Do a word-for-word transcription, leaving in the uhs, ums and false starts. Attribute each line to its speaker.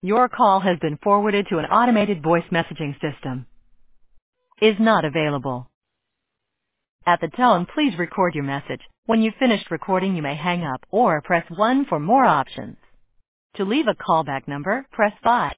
Speaker 1: Your call has been forwarded to an automated voice messaging system. Is not available. At the tone, please record your message. When you've finished recording, you may hang up or press one for more options. To leave a callback number, press five.